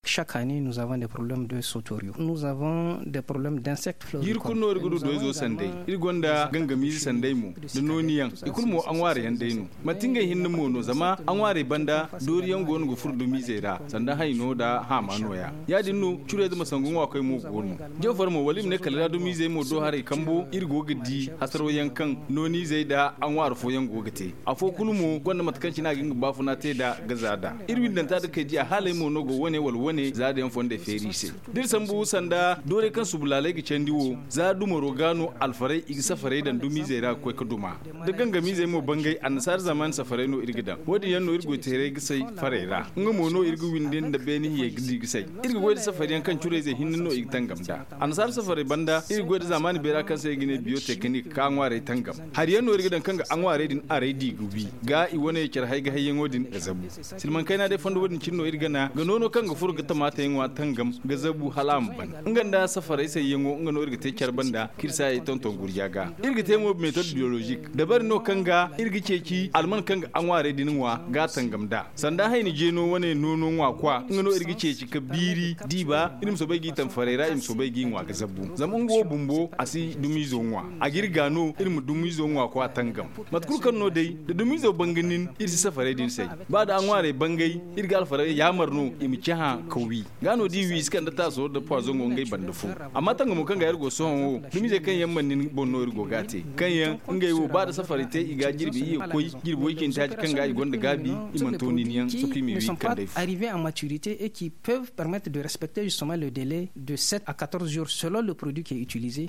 chaque année nous avons des problèmes de sauteriaux. Nous avons des problèmes d'insectes floricoles. Girkunno irgudu doizo sandai irgonda gangami sandai mu da noniyan ikulmo an ware yan dainu matinga hinna mu no zama an ware banda doriyan gon go furdu mizera sanda haino da ha manoya ya dinno cure da masangun wa kai mu gonu jofar mu walim ne kala do mize mu do hare kambo irgo gidi hasaro yankan noni zai da an ware fo yan gogate afo kulmu gonda matkanci na ginga bafu na te da gazada irwin dan ta da kai ji a halai mu no go wane walwane za da yan fonda ferise dir sambu sanda dore kan su bulalai gi cendiwo za du morogano alfarai igi safarai dan dumi zai ra ko kaduma da gangami zai mu bangai annasar zaman safarai no irgidan wodi yan no irgo tere gisai farera nga mo no irgo windin da beni ye gidi gisai irgo wodi safari kan cure zai hinno no igi tangamda annasar safarai banda irgo da zamani bera kan sai gine biotechnique kan ware tangam har yan no irgidan kan ga an ware din are di gubi ga i wone kir haiga hayyen wodin ga zabu silman kaina dai fondo wodin cinno irgana ga nono kan ga furga tamata yin wa tangam ga zabu halam ban nganda safarai sai yango ngano irga te kyar banda kirsa yi tonton gurjaga irga te mo method biologique dabar no kanga irga ceki alman kanga an ware dinin wa ga tangamda sanda haini jeno wane nono wa kwa ngano irga ceki ka biri diba irim so bagi tan farera im so bagi wa ga zabu zaman go bumbo asi dumizo wa a girga no irim dumizo wa kwa tangam matkur kan no dai da dumizo banganin irsi safare din sai ba da an ware bangai irga alfare ya marno im ciha kawi gano diwi iskan da taso da poison ngai bandafu amma tanga mu kanga yargo so ho dumize kan yamman nin bonno irgo gate kan yan ngai wo ba da safare te iga jirbi yi koi jirbo yake ta kan ga gonda gabi imantoni niyan so kimi wi kan dai arrivés en maturité et qui peuvent permettre de respecter justement le délai de 7 à 14 jours selon le produit qui est utilisé